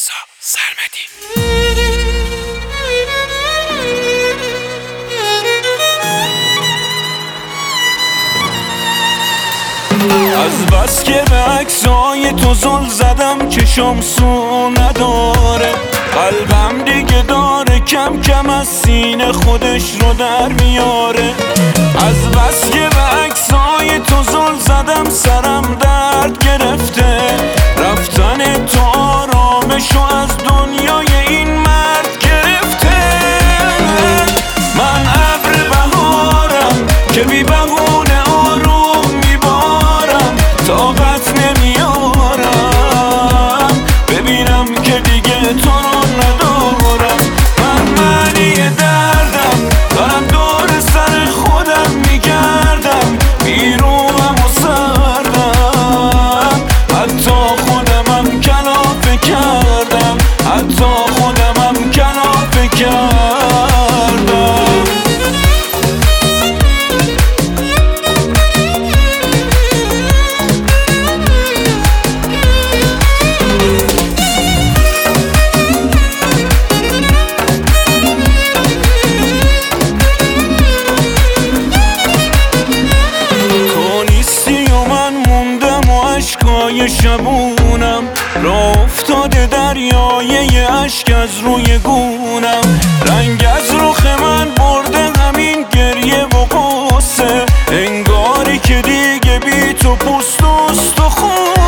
رضا سرمدی. از بس که به عکسای تو زل زدم چشم سو نداره، قلبم دیگه داره کم کم از سینه خودش رو در میاره. از بس که به عکسای تو زل زدم سرم درد گرفته، رفتن تو آرامشو از دنیای این مرد گرفته. من ابر بهارم که بی بهونه آروم میبارم، طاقت نمیارم ببینم که دیگه تو رو ندارم. من معنی دردم دارم دور سر خودم میگردم، بیروم و سردم، حتی خودمم کلافه کردم، حتی خودمم کلافه کردم. اشکای شبونم راه افتاده دریای اشک از روی گونم، رنگ از رخ من برده همین گریه و قصه، انگاری که دیگه بی تو پوست و استخون